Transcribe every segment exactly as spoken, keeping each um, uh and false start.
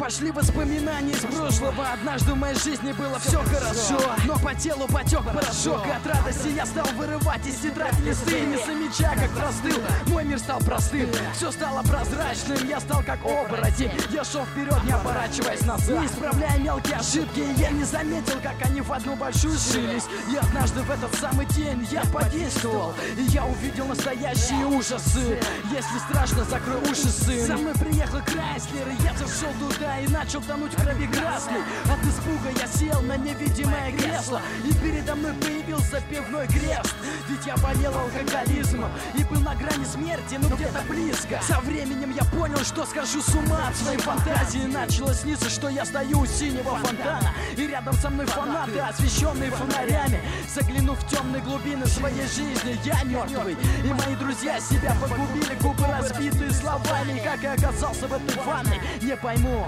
пошли воспоминания из прошлого. Однажды в моей жизни было все хорошо, но по телу потек порошок. От радости я стал вырывать из тетради листы, не замечая, как простыл. Мой мир стал простым, все стало прозрачным. Я стал как оборотень, я шел вперед, не оборачиваясь назад, не исправляя мелкие ошибки. Я не заметил, как они в одну большую сшились. И однажды в этот самый день я подействовал, и я увидел настоящие ужасы. Если страшно, закрой уши, сын. За мной приехал Крайслер, и я зашел туда и начал тонуть в крови красной. От испуга я сел на невидимое кресло, и передо мной появился пивной крест. Ведь я болел алкоголизмом и был на грани смерти, но где-то близко. Со временем я понял, что схожу с ума от своей фантазии. Начало сниться, что я стою у синего фонтана, и рядом со мной фанаты, освещенные фонарями. Заглянув в темные глубины своей жизни, я мертвый, и мои друзья себя погубили. Губы разбитые словами, как я оказался в этой ванной, не пойму.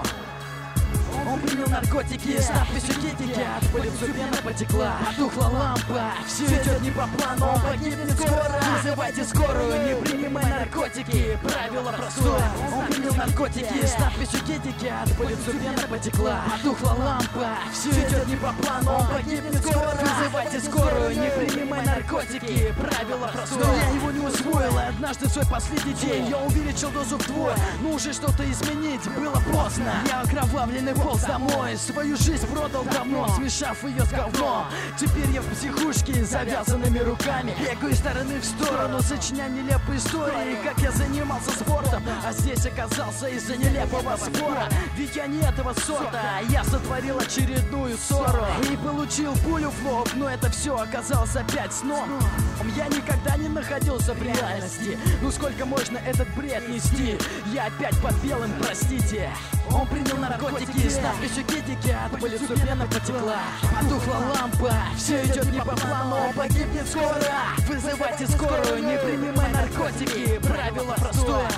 Он принял наркотики с надписью «Китикет». По лицу пена потекла, тухла лампа. Все идет не по плану, он погибнет скоро. Вызывайте скорую, не принимай наркотики. Правило простое. Он принял наркотики с надписью «Китикет». По лицу пена потекла, тухла лампа. Все идет не по плану, он погибнет скоро. Вызывайте скорую, не принимай наркотики. Правило простое. Но я его не усвоил, и однажды в свой последний день я увеличил дозу вдвое. Но уже что-то изменить было поздно. Я окровавленный полз домой, свою жизнь продал давно, смешав ее с говном. Теперь я в психушке с завязанными руками, бегаю из стороны в сторону, сочиняя нелепые истории, как я занимался спортом, а здесь оказался из-за нелепого спора. Ведь я не этого сорта, я сотворил очередную ссору и получил пулю в лоб, но это все оказалось опять сном. Я никогда не находился в реальности. Ну сколько можно этот бред нести? Я опять под белым, простите. Он принял наркотики с надписью «Китикет». По лицу пена потекла, потухла лампа. Все идет не по плану, он погибнет скоро. Вызывайте скорую, не принимай наркотики. Правило простое.